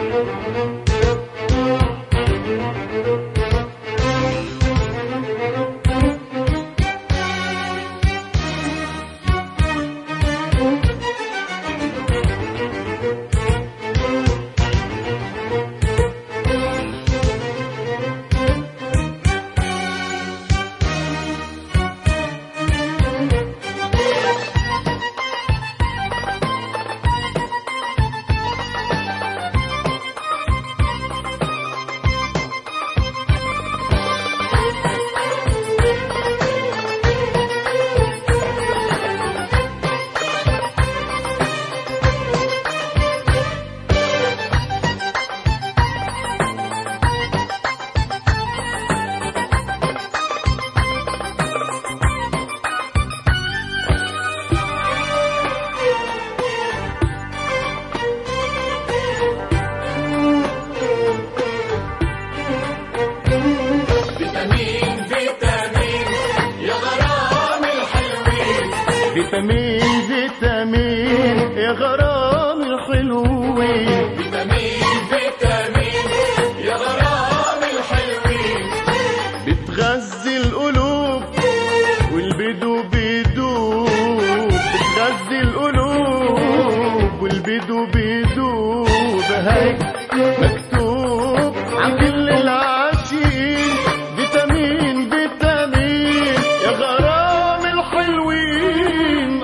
فيتامين فيتامين يا غرام الحلوين، فيتامين فيتامين يا غرام الحلوين، بتغذي القلوب والبيدو بيدوب، بتغذي القلوب والبيدو بيدوب، هيك مكتوب عن كل العاشقين، فيتامين فيتامين يا غرام الحلوين،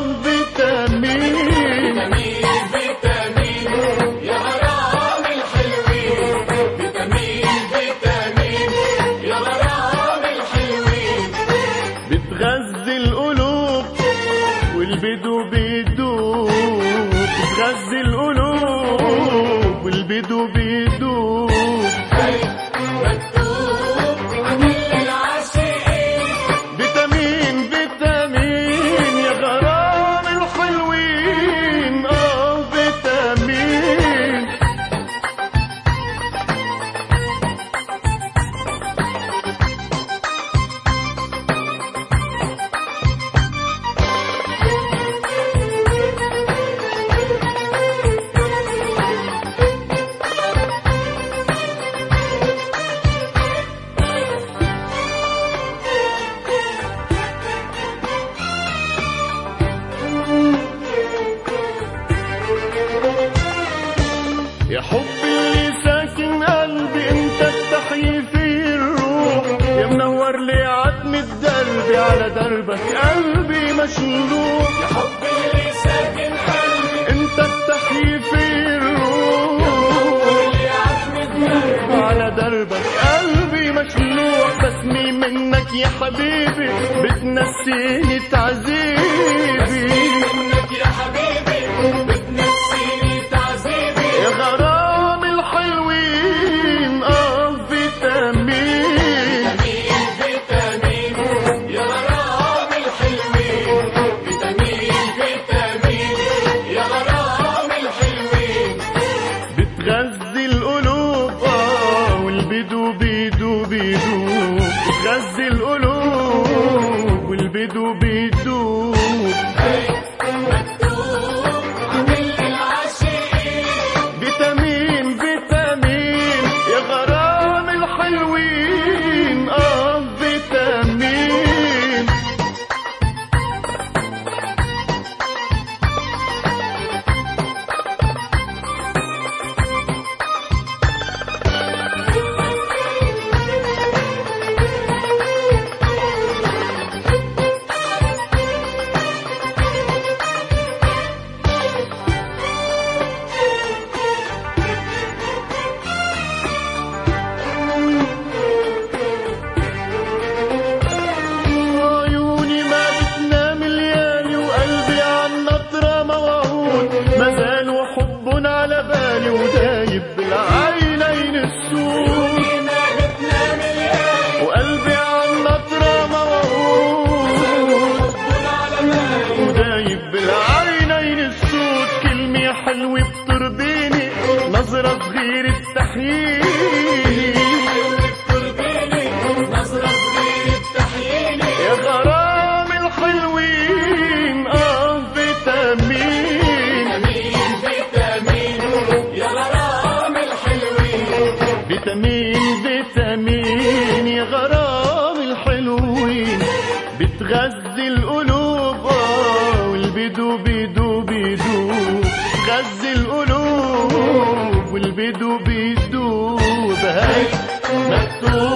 فيتامين فيتامين يا غرام الحلوين، فيتامين فيتامين يا غرام الحلوين، بتغذي القلوب والبيدو بيدوب، بتغذي القلوب والبيدو بيدوب، مكتوب عن كل العاشقين، فيتامين فيتامين يا غرام الحلوين، فيتامين. يا حب اللي ساكن قلبي انت بتحيي فيه الروح، يا منور لي عتمة دربي على دربك قلبي مشلوح، يا حب اللي ساكن قلبي انت بتحيي فيه الروح، يا عتمة على دربك قلبي مشلوح، بسمي منك يا حبيبي بتنسيني تعذيبي، منك يا حبيبي بتنسيني تعذيبي، يا غرام الحلوين، فيتامين فيتامين يا غرام الحلوين، فيتامين فيتامين يا غرام الحلوين، بتغذي القلوب والبيدو بيدو بيدو، بتغذي القلوب والبيدو بيدو، مكتوب عن كل العاشقين، فيتامين فيتامين يا غرام الحلوين، فيتامين. عيوني ما بتنام الليالي وقلبي عن نطرة موعود، ما زالوا حب على بالي ودايب بالعينين السود، ما بتنام الليالي وقلبي عن نطرة موعود، على بالي، ودايب بالعينين السود، كلمة حلوة بترضيني، نظرة صغيرة تحييني، بترضيني نظرة صغيرة تحييني، يا غرام الحلوين، فيتامين فيتامين يا غرام فيتامين فيتامين يا غرام الحلوين، بتغذي القلوب والبيدوب بيدوب بيدوب، غذي القلوب والبيدوب بيدوب. هاي مكتوب